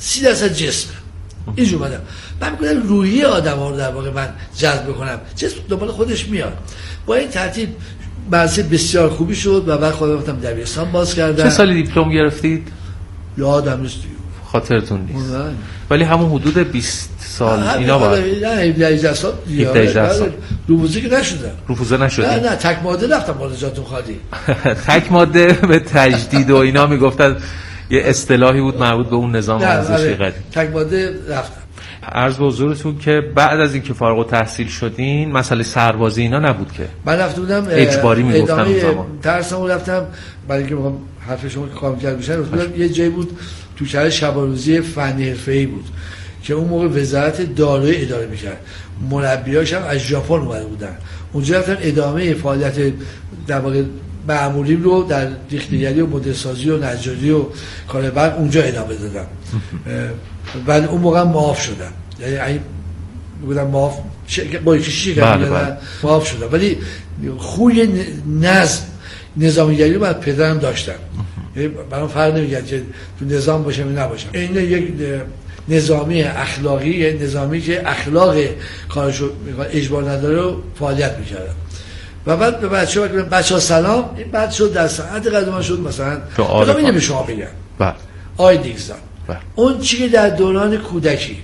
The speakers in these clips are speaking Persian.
30% جسم. اینجور اومدم من میگم روحی آدم‌ها رو در واقع من جذب کنم، جسم دنبال خودش میاد. با این ترتیب مدرسه بسیار خوبی شد و بعد خودم رفتم دبیرستان باز کردم. چه سالی دیپلم گرفتید؟ یادم نیست خاطرتون نیست. ولی همون حدود 20 سال اینا بود. نه 18 سال. 18 سال. روفوزه که نشدم. روفوزه نشدی؟ نه تک ماده رفتم بالا جاتون خالی. تک ماده به تجدید و اینا میگفتن، یه اصطلاحی بود مربوط به اون نظام ورزشی قدیم. تک ماده رفتم. عرض به حضورتون که بعد از اینکه فارغ التحصیل شدین مسئله سربازی اینا نبود که؟ من رفته بودم اجباری میگفتن اون زمان. ترسم رفتم برای اینکه میخوام حرف شما که کام کرد بشه. یه جایی بود تو شهر شباروزی فنی حرفه‌ای بود که اون موقع وزارت داروی اداره میکرد، مربیاش هم از ژاپن اومده بودن. اونجا رفتم ادامه فعالیت در واقع معمولی رو در ریختگری و مدلسازی و نجاری و کار بعد اونجا ادامه دادم. ولی اون موقع معاف شدم، یعنی بودم معاف با یکیشی کردم معاف شدم، ولی خوی نظامیگری رو بعد پدرم داشتم. برام فرق نمی‌کرد که تو نظام باشم یا نباشم. این یک نظامی اخلاقی، یه نظامی که اخلاق کارشو اجبار نداره رو فعالیت می‌کردم. و بعد به بچه‌ها سلام، این بعد شد در ساعت قدم شد مثلا اینو به شما بگم. بله. آی دیگزان. اون چیزی که در دوران کودکی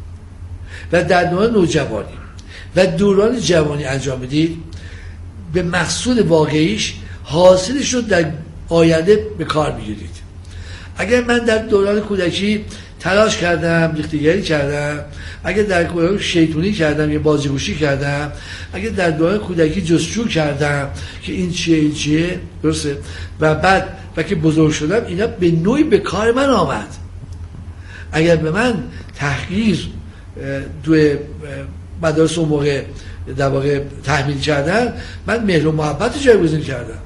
و در دوران نوجوانی و دوران جوانی انجام بدید به مقصود واقعیش حاصلش رو در آینده به کار میگیرید. اگر من در دوران کودکی تلاش کردم، ریختگری کردم، اگر در دوران شیطونی کردم یا بازیگوشی کردم، اگر در دوران کودکی جستجو کردم که این چیه درسته و بعد وقتی بزرگ شدم اینا به نوعی به کار من آمد. اگر به من تحقیر توی مدارس اون موقع در واقع تحمیل کردن، من مهر و محبت جایگزین کردم.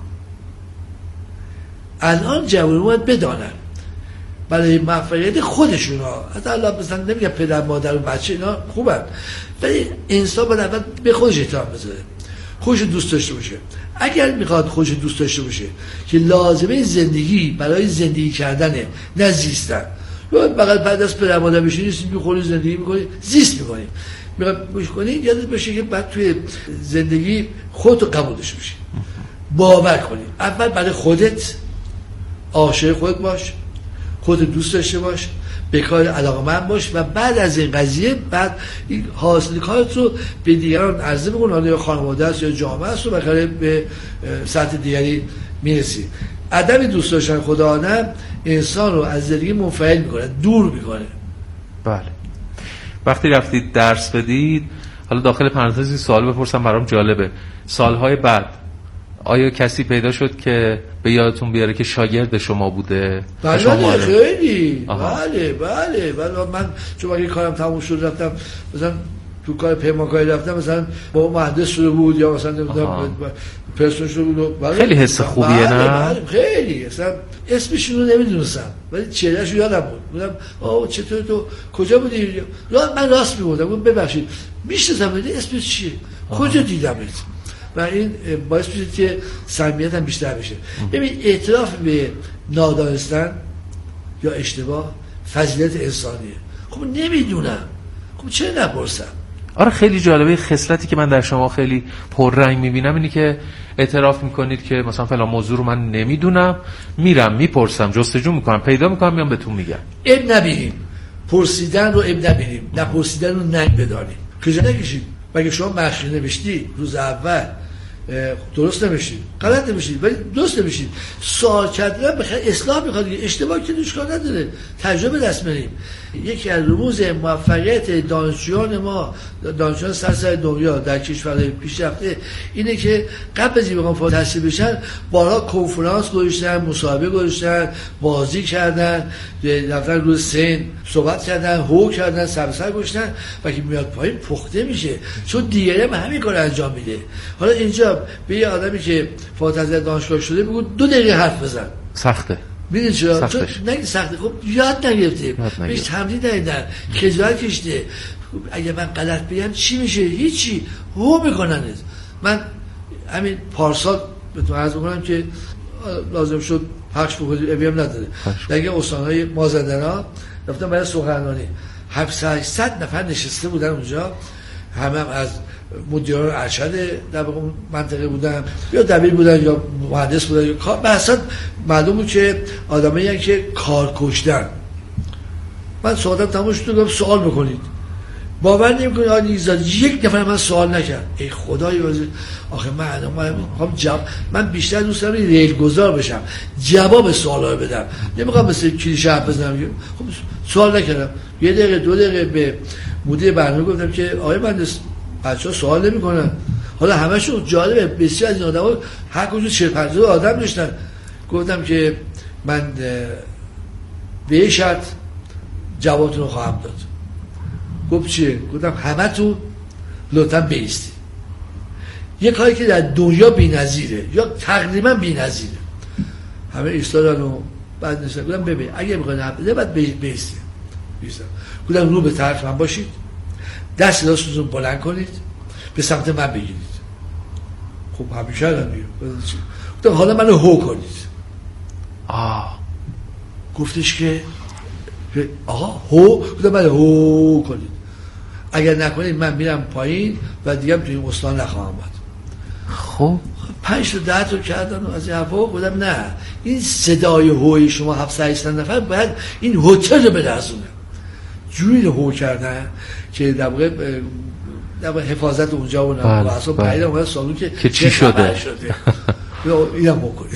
الان جوانان باید بدانن برای موفقیت خودشون ها، حتی الله مثلا نمیگم پدر مادر و بچه اینا خوبن، ولی انسان باید اول به خودش احترام بذاره، خودش دوست داشته باشه. اگر میخواد خودش دوست داشته باشه که لازمه زندگی برای زندگی کردنه نه زیستن، بغل پرده از پدر مادر بشینی میخوری زندگی میکنی زیست میکنی میخوای کنی، یادت باشه که بعد توی زندگی خودتو قبول داشته باشی، باور کنی. اول برای خودت عاشق خودت باش، خودت دوست داشته باش، به کار علاقه‌مند باش و بعد از این قضیه بعد این حاصل کارت رو به دیگران عرضه بکن، حالا یا خانواده است یا جامعه است و بخاطر به سطح دیگری میرسی. عدم دوست داشتن خدا آدم انسان رو از زندگی منفعل میکنه، دور میکنه. بله. وقتی رفتید درس بدید، حالا داخل پرانتز سوال بپرسم برام جالبه، سالهای بعد آیا کسی پیدا شد که به یادتون بیاره که شاگرد شما بوده؟ بله خیلی. بله من چون اگه کارم تموم شد رفتم مثلا تو کار پیمانکاری رفتم، مثلا با مهندس شده بود یا مثلا پرسنل شده بود. خیلی حس خوبیه. نه خیلی اصلا اسمشون رو نمیدونستم ولی چهرهشو یادم بود. بودم چطور تو کجا بودی؟ من راست میگفتم ببخشید میشناسم اسمت چیه؟ کجا دیدمت؟ و این باعث میشه که صمیمیت هم بیشتر بشه. ببین اعتراف به نادانستن یا اشتباه فضیلت انسانیه. خب نمیدونم، خب چرا نپرسم؟ آره خیلی جالبه. خصلتی که من در شما خیلی پررنگ میبینم اینی که اعتراف میکنید که مثلا فلان موضوع رو من نمیدونم، میرم میپرسم، جستجو میکنم، پیدا میکنم، میام بهتون میگم. اب نبینیم پرسیدن رو، اب نبینیم نپرسیدن رو ننگ بدانیم. کجا نکشید؟ مگه شما مشق نوشتی روز اول درست نمیشید، غلط نمیشید ولی درست نمیشید، سوال کردن بخیر اصلاح میخواد، اشتباه که دوش کار نداره، تجربه دست بریم. یکی از رموز موفقیت دانشجویان ما، دانشجویان سراسر دنیا در کشورهای پیشرفته اینه که قبل از اینکه بخوام فارغ التحصیل بشن بارها کنفرانس گذاشتن، مصاحبه گذاشتن، بازی کردن، رفتن روی سن صحبت کردن، هو کردن، سر گذاشتن و که میاد پایین پخته میشه، چون دیگری هم همین کارو انجام میده. حالا اینجا به یه آدمی که فارغ التحصیل دانشگاه شده بگو 2 دقیقه حرف بزن، سخته. میدونی چرا؟ چون نگه سخته، خب یاد نگرفته، بهش تمرین ندیدن، خجالت کشیده. اگه من غلط بگم چی میشه؟ هیچی، هو میکننت. من همین پارسال بهتون عرض بکنم که لازم شد پخش بکنید، ابیم نداره. دیگه استانهای مازندران رفتم برای سخنرانی 700 نفر نشسته بودن اونجا، همه هم از مدیران ارشد در اون منطقه بودن یا دبیر بودن یا مهندس بودن یا کار، اصلا معلوم بود که آدمایی که کار کشتن. من سوالم تموم شد، گفتم سوال بکنید. باور نمی‌کنید آقای نیکزادی یک نفر من سوال نکرد. ای خدای عزیز، آخه من بیشتر دوست دارم ریل گذار بشم، جواب سوالا رو بدم، نمیخوام مثل کلیشه حرف بزنم. خب سوال نکردم. 1 دقیقه 2 دقیقه به مدیر برنامه گفتم که آقای مهندس بچه‌ها سوال نمی‌کنن. حالا همشون جالبه، بسیار از این آدم‌ها هر کدوم 40-50 آدم داشتن. گفتم که من به شرط جوابتون رو خواهم داد. گفت چیه؟ گفتم همتون لطفاً بایستید. یه کاری که در دنیا بی‌نظیره یا تقریبا بی‌نظیره. همه ایستادن و بعد نشستن. گفتم ببین اگه می‌خواید حرف بزنید بعد بایستید. گفتم رو به طرف من باشید، دست راستتون رو بلند کنید، به سمت من بگیرید. خب همیشه الان میگم. گفتم حالا منو هو کنید. گفتش که آقا هو، گفتم بله هو کنید، اگر نکنید من میرم پایین و دیگه توی این استان نخواهم آمد. خب 5 تا 10 تا کردن و از این حرفا. گفتم نه، این صدای هوی شما 700 نفر باید این هتل رو بدرسونه. جوری هو کردن که در واقع حفاظت اونجا و اصلا پایین اون سالون که چی شده اینم بکنید.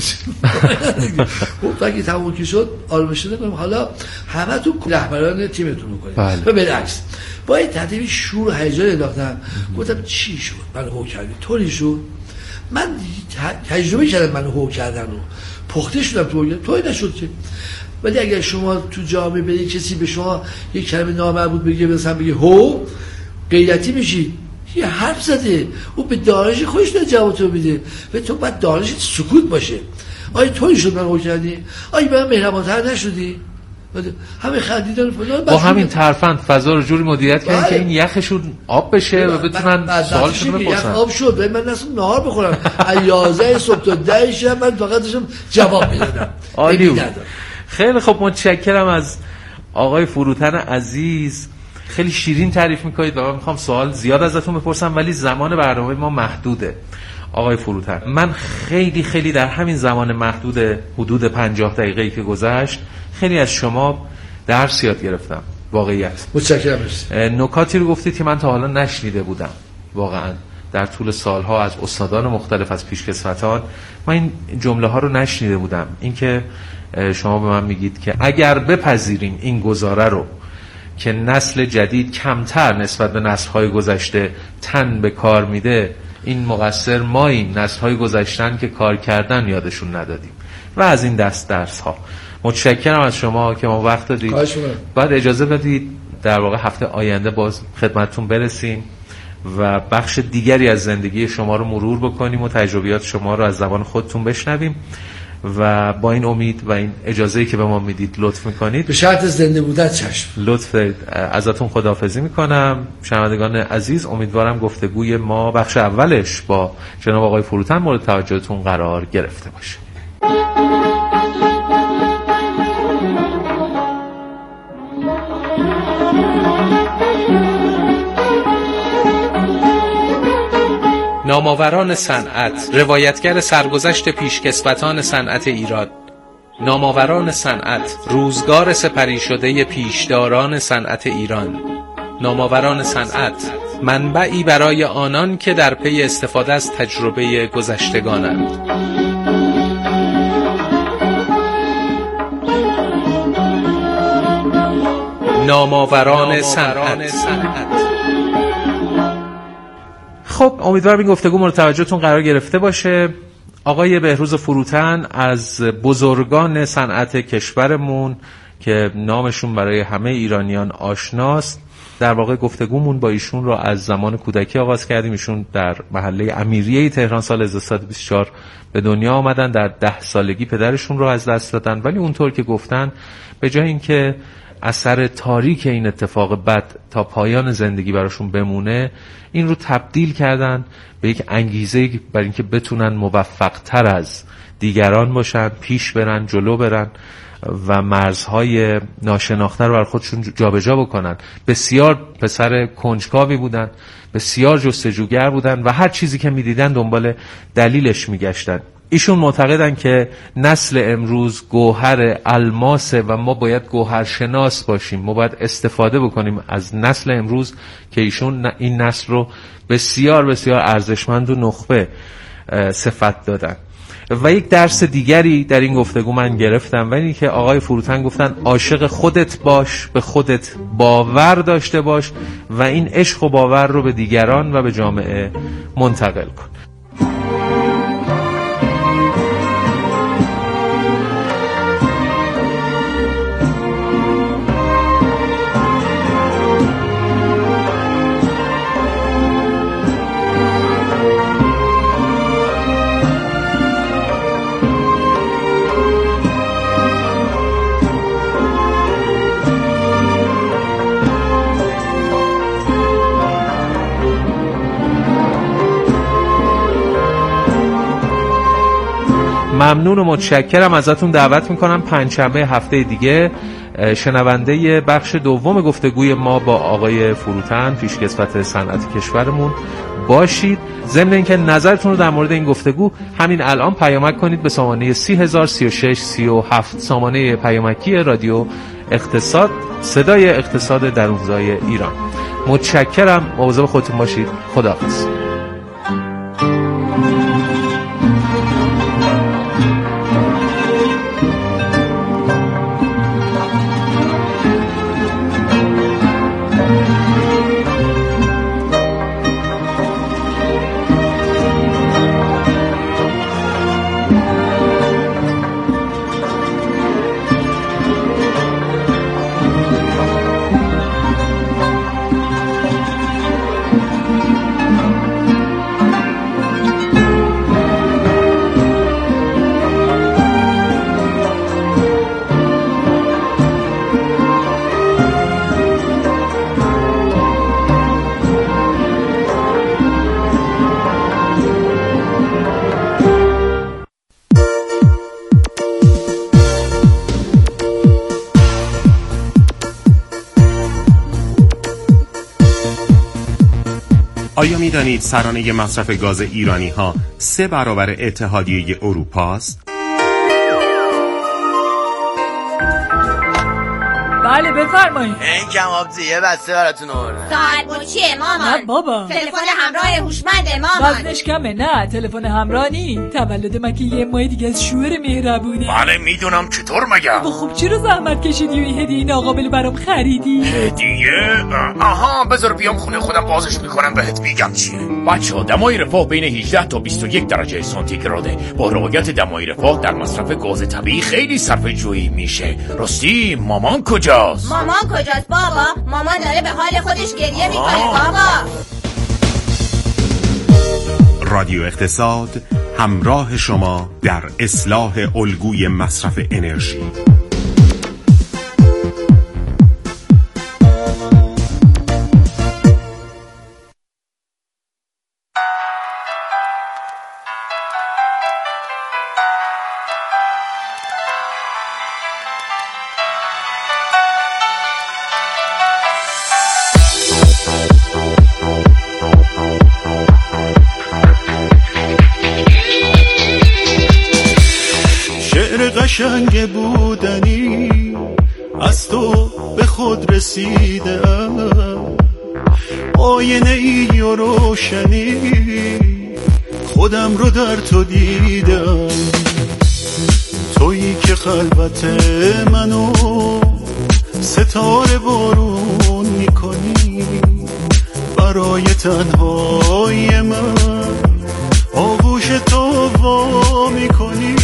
خب اگه تموم که شد آرامش شده کنیم، حالا همه تو رهبران تیمتون رو کنید. و بالعکس با این ترتیبی شور و هیجان انداختم. گفتم چی شد من هو کردی؟ طوری شد من تجربه کردم من هو کردن رو، پخته شدم تو طوری نشد که. ولی اگر شما تو جامعه برید کسی به شما یک کلمه نامربوط بگه، مثلا بگه هو، غیرتی میشید. یه حرف زده، او به دانش خودش داره جواب تو میده و تو باید دانش سکوت باشه. آیا طوری شد من هو کردی؟ آیا من مهربان‌تر نشدی؟ همه خندیدن فلان. با همین ترفند فضا رو جوری مدیریت کردن که این یخشون آب بشه و بتونن سوالشون رو بپرسن. آب شد و من نسیم نهار بخورم. از 11 صبح تا 10 شب من فقط داشتم جواب میدادم. عالی. خیلی خب، متشکرم از آقای فروتن عزیز. خیلی شیرین تعریف میکنید و من میخوام سوال زیاد ازتون بپرسم ولی زمان برنامه ما محدوده. آقای فروتن، من خیلی در همین زمان محدود حدود 50 دقیقه‌ای که گذشت خیلی از شما درس یاد گرفتم. واقعیت. متشکرم. نکاتی رو گفتید که من تا حالا نشنیده بودم. واقعا در طول سالها از استادان مختلف، از پیشکسوتان، من این جمله ها رو نشنیده بودم. اینکه شما به من میگید که اگر بپذیریم این گزاره رو که نسل جدید کمتر نسبت به نسل‌های گذشته تن به کار میده، این مقصر ماییم، نسل‌های گذشتن که کار کردن یادشون ندادیم و از این درس ها. متشکرم از شما که ما وقت دادید. بعد اجازه بدید در واقع هفته آینده باز خدمتتون برسیم و بخش دیگری از زندگی شما رو مرور بکنیم و تجربیات شما رو از زبان خودتون بشنویم و با این امید و این اجازه‌ای که به ما میدید لطف میکنید، به شرط زنده بودن چشم، لطف ازتون خداحافظی میکنم. شنوندگان عزیز، امیدوارم گفتگوی ما بخش اولش با جناب آقای فروتن مورد توجهتون قرار گرفته باشه. نامآوران صنعت، روایتگر سرگذشت پیشکسوتان صنعت ایران. نامآوران صنعت، روزگار سپری شده پیشداران صنعت ایران. نامآوران صنعت، منبعی برای آنان که در پی استفاده از تجربه گذشتگانند. نامآوران صنعت. خب، امیدوارم این گفتگو مورد توجهتون قرار گرفته باشه. آقای بهروز فروتن از بزرگان صنعت کشورمون که نامشون برای همه ایرانیان آشناست. در واقع گفتگومون با ایشون رو از زمان کودکی آغاز کردیم. ایشون در محله امیریه تهران سال 1324 به دنیا آمدن. در 10 سالگی پدرشون رو از دست دادن، ولی اونطور که گفتن به جای اینکه اثر تاریک این اتفاق بد تا پایان زندگی براشون بمونه، این رو تبدیل کردن به یک انگیزه برای اینکه بتونن موفق تر از دیگران باشن، پیش برن، جلو برن و مرزهای ناشناخته رو بر خودشون جابجا بکنن. بسیار پسر کنجکاوی بودن، بسیار جستجوگر بودن و هر چیزی که میدیدن دنبال دلیلش میگشتن. ایشون معتقدن که نسل امروز گوهر الماسه و ما باید گوهرشناس باشیم، ما باید استفاده بکنیم از نسل امروز که ایشون این نسل رو بسیار بسیار ارزشمند و نخبه صفت دادن. و یک درس دیگری در این گفتگو من گرفتم و اینی که آقای فروتن گفتن عاشق خودت باش، به خودت باور داشته باش و این عشق و باور رو به دیگران و به جامعه منتقل کن. ممنون و متشکرم ازتون. دعوت میکنم پنجشنبه هفته دیگه شنونده بخش دوم گفتگوی ما با آقای فروتن، پیشکسوت صنعت کشورمون باشید. ضمن اینکه نظرتون رو در مورد این گفتگو همین الان پیامک کنید به سامانه 303637 سامانه پیامکی رادیو اقتصاد، صدای اقتصاد درونزای ایران. متشکرم، مواظب خودتون باشید. خداحافظ. آیا می دانید سرانه مصرف گاز ایرانی ها 3 برابر اتحادیه اروپا است؟ بله بفرمایید. این کبابچیه بسته براتون آوردم. ساعت چیه مامان؟ نه بابا. تلفن همراه هوشمند مامان. وزنش کمه؟ نه تلفن همراه نی. تولد مکه یه ماه دیگه از شوهر مهربونه. بله میدونم، چطور مگه؟ با خب چی رو زحمت کشیدی و این هدیه ناقابل برام خریدی؟ هدیه؟ آها بذار بیام خونه خودم بازش میکنم بهت میگم چیه. بچه‌ها دمای رفاه بین 18 تا 21 درجه سانتیگراده. با رعایت دمای رفاه در مصرف گاز طبیعی خیلی صرفه‌جویی میشه. راستی مامان کجاست؟ مامان کجاست بابا؟ مامان داره به حال خودش گریه میکنه بابا. رادیو اقتصاد همراه شما در اصلاح الگوی مصرف انرژی. قشنگ بودنی از تو به خود رسیدم، آینه ای و روشنی خودم رو در تو دیدم. تویی که خلوت منو ستاره بارون میکنی، برای تنهای من آغوش تو وا میکنی.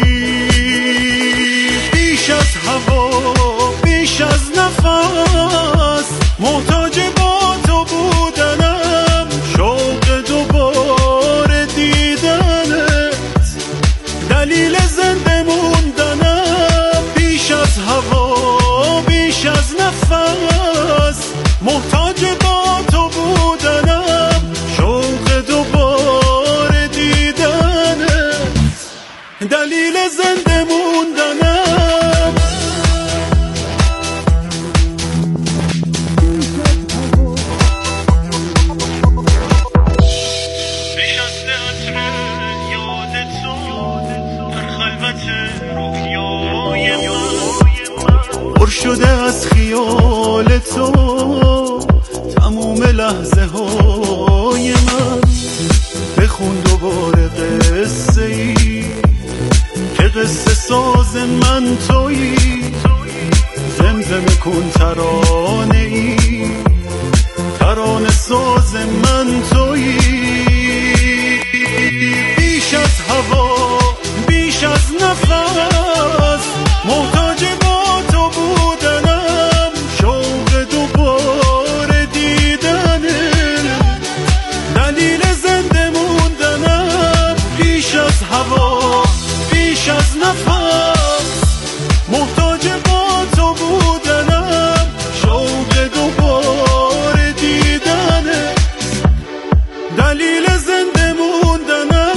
بیش از هوا بیش از نفس محتاج با تو بودنم، شوق دوباره دیدنت دلیل زنده موندنم. بیش از هوا بیش از نفس محتاج با تو بودنم، شوق دوباره دیدنت دلیل زنده موندنم. خیال تو تموم لحظه های من. بخون دوباره قصه ای که قصه ساز من تویی. زمزمه کن ترانه ای ترانه ساز من تویی. بیش از هوا بیش از نفس محتاج با تو بودنم. شوق دوباره دیدنه دلیل زنده موندنم. بیش از هوا بیش از نفس محتاج با تو بودنم. شوق دوباره دیدنه دلیل زنده موندنم.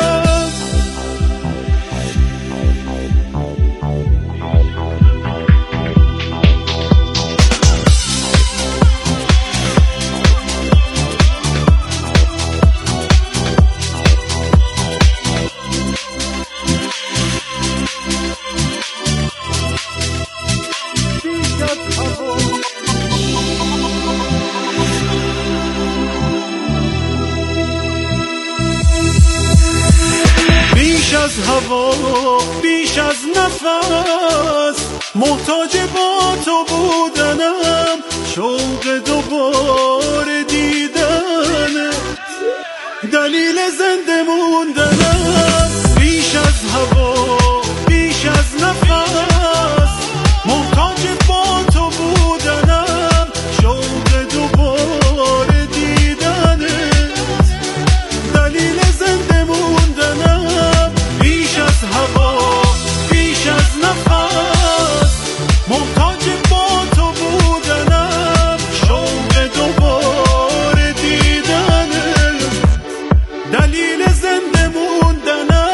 بیش از هوا بیش از نفس محتاج با تو بودنم. شوق دوباره دیدنه دلیل زنده موندنم. بیش از هوا بیش از نفس محتاج با تو بودنم. شوق دوباره دیدنه دلیل زنده موندنم. بیش از هوا بیش از نفس محتاج با تو بودنم. شوق دوباره دیدنه دلیل زنده موندنم.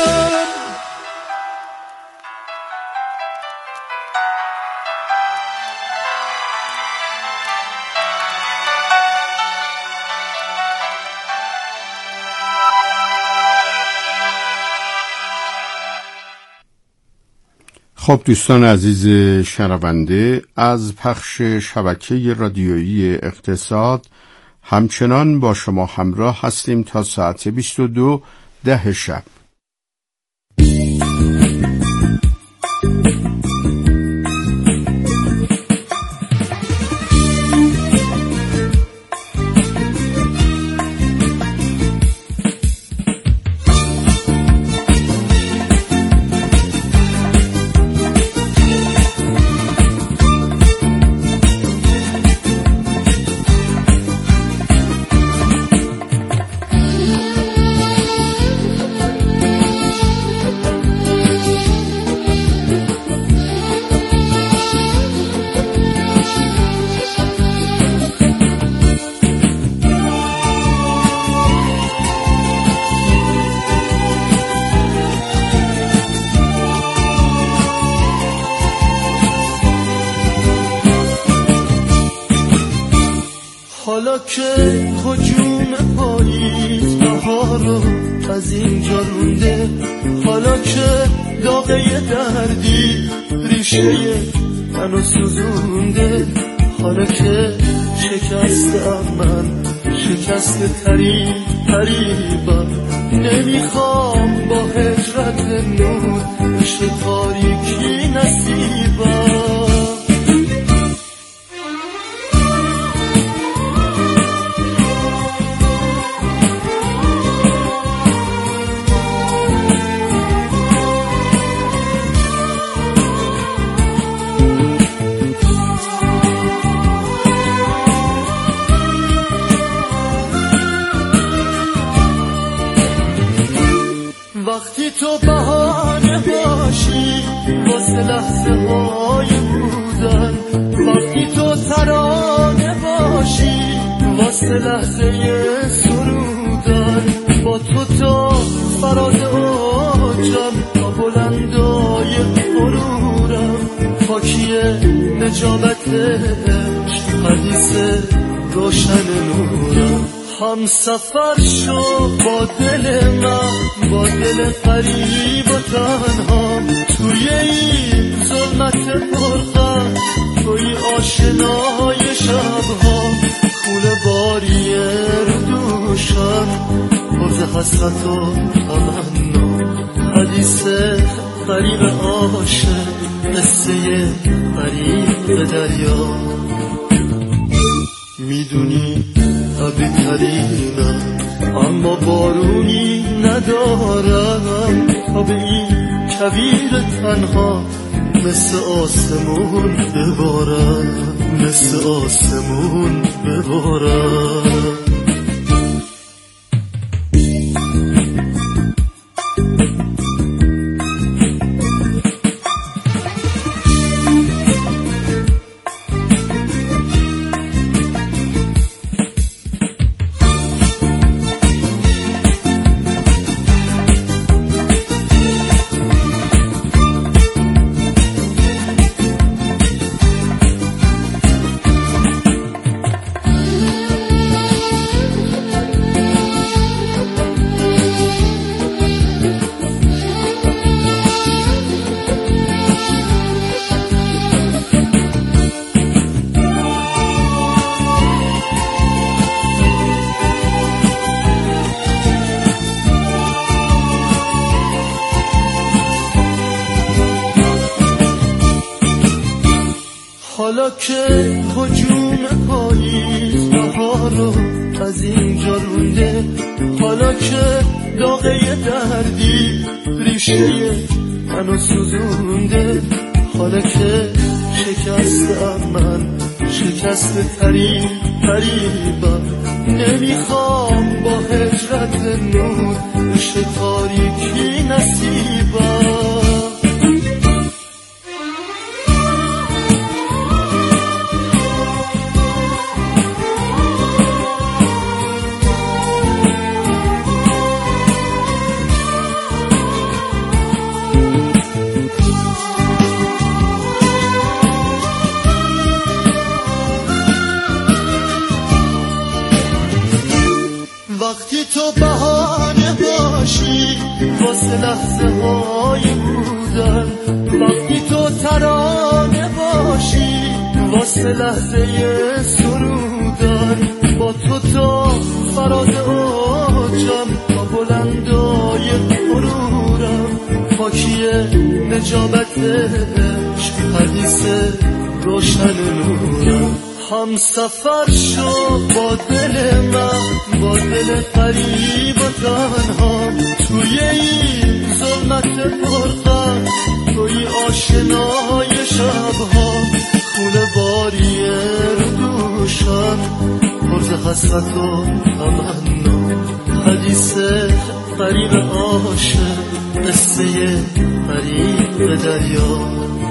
خب دوستان عزیز شنونده، از پخش شبکه رادیویی اقتصاد همچنان با شما همراه هستیم تا ساعت 22:10 شب. حالا که هجوم پاییز بهارو از اینجا رونده، حالا که داغه دردی ریشه منو سوزونده، حالا که شکستم من شکسته تریبم، نمیخوام با هجرت نور بشه تاریکی نصیبم. وقتی تو بهانه باشی واسه لحظه های بودن، وقتی تو ترانه باشی واسه لحظه سرودن، با تو تا فراز اوجم تا بلندای غرورم، خاکی نجابت عشق حدیث روشن نورم. هم سفر شو با دل من، با دل غریب و تنها، توی این ظلمت پرغم توی آشنای شبها خونه باری رو دوشم پرز حسرت و تمنا حدیث غریب عاشق قصه غریب دریا میدونی طبیع ترینم اما بارونی ندارم تا به این کویر تنها مثل آسمون ببارم مثل آسمون ببارم حالا که هجوم پاییز بهار رو از اینجا رونده حالا که داغه دردی ریشه منو سوزونده حالا که شکستم من شکست ترین قریبم نمیخوام با هجرت نور بشه تاریکی نصیبم وقتی تو بهانه باشی واسه لحظه های بودن وقتی تو ترانه باشی واسه لحظه سرودن با تو تا فراز اوجم با بلندای غرورم پاکی نجابت عشق حدیث روشن نورم هم سفر شو با دل من با دل قریب و تنها توی این ظلمت پرغم توی آشنای شبها خونه باری رو دوشم پرز حسرت و تمنا حدیث غریب عاشق قصه غریب دریا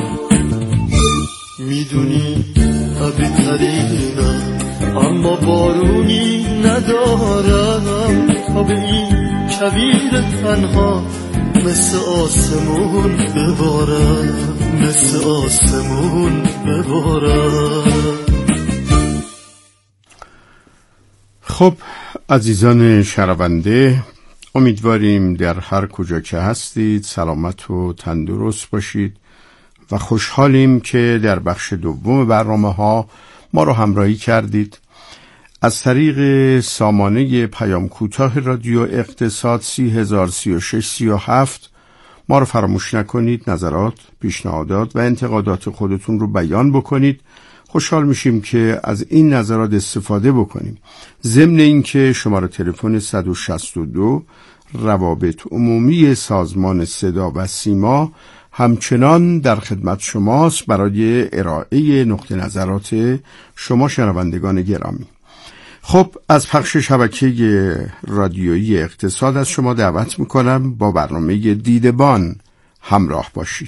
میدونی طبیع ترینم اما بارونی ندارم تا به این کویر تنها مثل آسمون ببارم مثل آسمون ببارم. خب عزیزان شنونده، امیدواریم در هر کجا که هستید سلامت و تندرست باشید و خوشحالیم که در بخش دوم برنامه‌ها ما رو همراهی کردید. از طریق سامانه پیام کوتاه رادیو اقتصاد 303637 ما رو فراموش نکنید، نظرات، پیشنهادات و انتقادات خودتون رو بیان بکنید. خوشحال میشیم که از این نظرات استفاده بکنیم. ضمن اینکه شماره تلفن 162 روابط عمومی سازمان صدا و سیما همچنان در خدمت شماست برای ارائه نقطه نظرات شما شنوندگان گرامی. خب از پخش شبکه رادیویی اقتصاد از شما دعوت میکنم با برنامه دیدبان همراه باشید.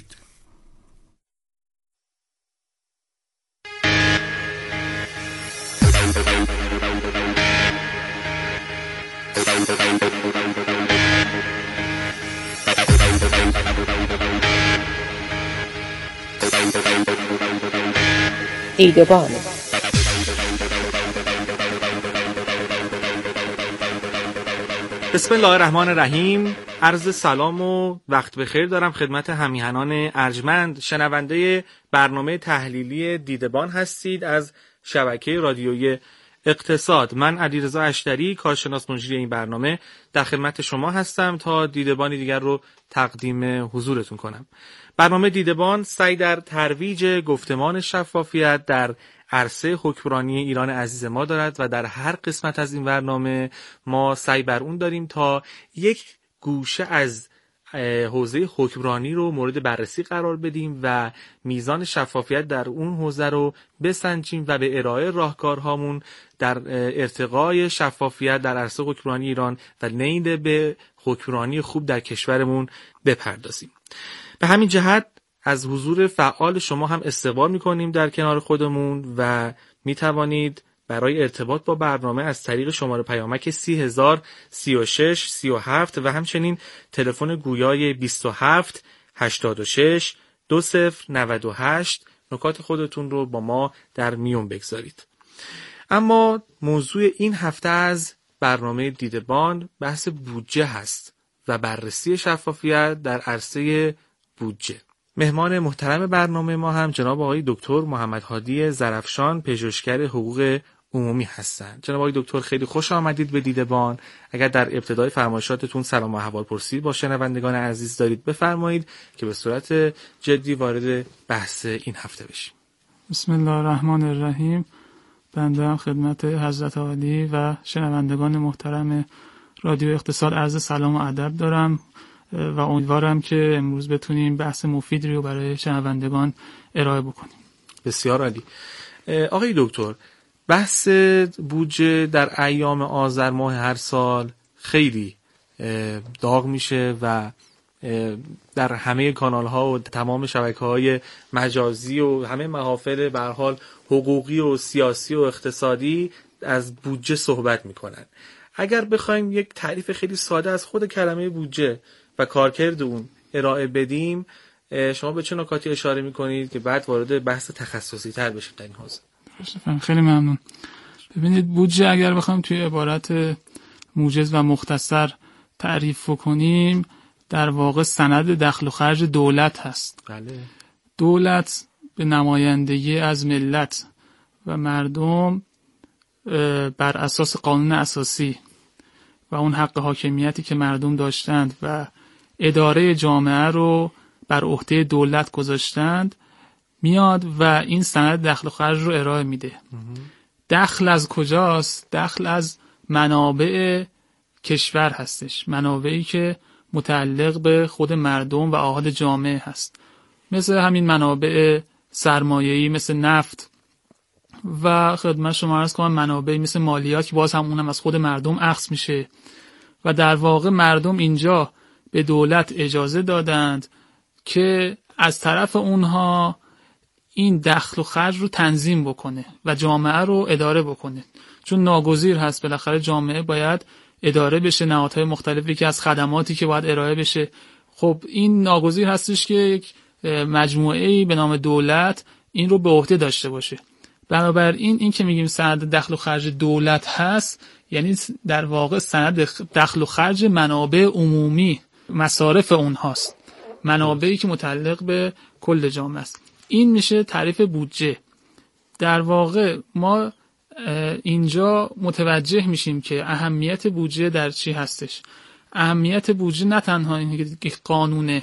دیدبان. بسم الله الرحمن الرحیم. عرض سلام و وقت بخیر دارم خدمت همیهنان ارجمند. شنونده برنامه تحلیلی دیدبان هستید از شبکه رادیویی اقتصاد. من علیرضا اشتری، کارشناس مجری این برنامه، در خدمت شما هستم تا دیدبانی دیگر رو تقدیم حضورتون کنم. برنامه دیدبان سعی در ترویج گفتمان شفافیت در عرصه حکمرانی ایران عزیز ما دارد و در هر قسمت از این برنامه ما سعی بر اون داریم تا یک گوشه از حوزه حکمرانی رو مورد بررسی قرار بدیم و میزان شفافیت در اون حوزه رو بسنجیم و به ارائه راهکارهامون در ارتقای شفافیت در عرصه حکمرانی ایران و نیل به حکمرانی خوب در کشورمون بپردازیم. به همین جهت از حضور فعال شما هم استقبال می‌کنیم در کنار خودمون و می‌توانید برای ارتباط با برنامه از طریق شماره پیامک 30,000 36 37 و همچنین تلفن گویای 27 86 2098 نکات خودتون رو با ما در میون بگذارید. اما موضوع این هفته از برنامه دیدبان بحث بودجه هست و بررسی شفافیت در عرصه بودجه. مهمان محترم برنامه ما هم جناب آقای دکتر محمد هادی ظرفشان، پژوهشگر حقوق عمومی هستند. جناب آقای دکتر خیلی خوش آمدید به دیدبان. اگر در ابتدای فرمایشاتتون سلام و احوالپرسی با شنوندگان عزیز دارید بفرمایید که به صورت جدی وارد بحث این هفته بشیم. بسم الله الرحمن الرحیم. بنده هم خدمت حضرت عالی و شنوندگان محترم رادیو اقتصاد عرض سلام و ادب دارم و امیدوارم که امروز بتونیم بحث مفیدی رو برای شنوندگان ارائه بکنیم. بسیار عالی. آقای دکتر، بحث بودجه در ایام آذر ماه هر سال خیلی داغ میشه و در همه کانال ها و تمام شبکه های مجازی و همه محافل به هر حال حقوقی و سیاسی و اقتصادی از بودجه صحبت میکنن. اگر بخوایم یک تعریف خیلی ساده از خود کلمه بودجه و کارکرد اون ارائه بدیم، شما به چه نکاتی اشاره میکنید که بعد وارد بحث تخصصی تر بشیم در این حوزه؟ خیلی ممنون. ببینید، بودجه اگر بخوایم توی عبارت موجز و مختصر تعریف کنیم، در واقع سند دخل و خرج دولت هست. بله. دولت به نمایندگی از ملت و مردم بر اساس قانون اساسی و اون حق حاکمیتی که مردم داشتند و اداره جامعه رو بر عهده دولت گذاشتند میاد و این سند دخل و خرج رو ارائه میده. دخل از کجاست؟ دخل از منابع کشور هستش، منابعی که متعلق به خود مردم و آحاد جامعه هست، مثل همین منابع سرمایه‌ای مثل نفت و خدمت شما عرض کنم منابعی مثل مالیات که باز هم اونم از خود مردم اخذ میشه و در واقع مردم اینجا به دولت اجازه دادند که از طرف اونها این دخل و خرج رو تنظیم بکنه و جامعه رو اداره بکنه، چون ناگزیر هست بالاخره جامعه باید اداره بشه، نهادهای مختلفی که از خدماتی که باید ارائه بشه. خب این ناگزیر هستش که یک مجموعه‌ای به نام دولت این رو به عهده داشته باشه. بنابراین این که میگیم سند دخل و خرج دولت هست، یعنی در واقع سند دخل و خرج منابع عمومی، مصارف اونهاست، منابعی که متعلق به کل جامعه است. این میشه تعریف بودجه. در واقع ما اینجا متوجه میشیم که اهمیت بودجه در چی هستش. اهمیت بودجه نه تنها اینه که قانونه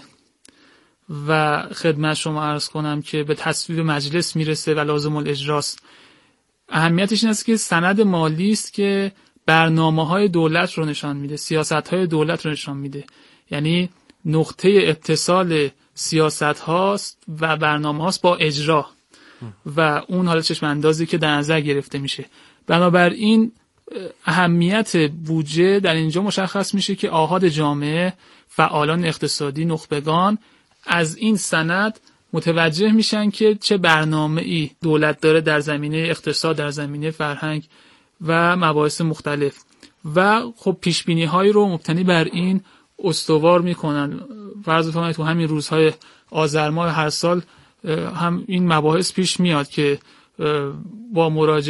و خدمت شما عرض کنم که به تصویب مجلس میرسه و لازم الاجراست. اهمیتش این است که سند مالی است که برنامه‌های دولت رو نشان میده، سیاست‌های دولت رو نشان میده. یعنی نقطه اتصال سیاست هاست و برنامه هاست با اجرا و اون حالت چشم اندازی که در نظر گرفته میشه. بنابراین اهمیت بودجه در اینجا مشخص میشه که آحاد جامعه، فعالان اقتصادی، نخبگان از این سند متوجه میشن که چه برنامه‌ای دولت داره در زمینه اقتصاد، در زمینه فرهنگ و مباحث مختلف و خب پیشبینی‌هایی رو مبتنی بر این استوار میکنن. فرض بفرمایید تو همین روزهای آذر ماه هر سال هم این مباحث پیش میاد که با مراجعه